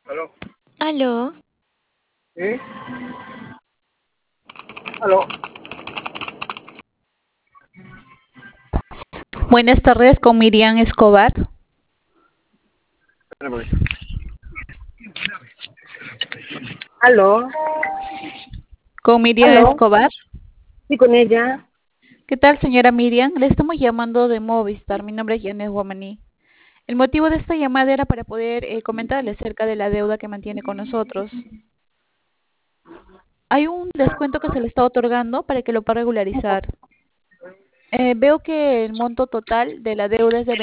Aló. Aló, ¿Sí? Aló. Buenas tardes con Miriam Escobar. Espérame. Aló. Con Miriam Aló. Escobar. Sí, con ella. ¿Qué tal, señora Miriam? Le estamos llamando de Movistar. Mi nombre es Yanes Guamaní. El motivo de esta llamada era para poder comentarle acerca de la deuda que mantiene con nosotros. Hay un descuento que se le está otorgando para que lo pueda regularizar. Veo que el monto total de la deuda es de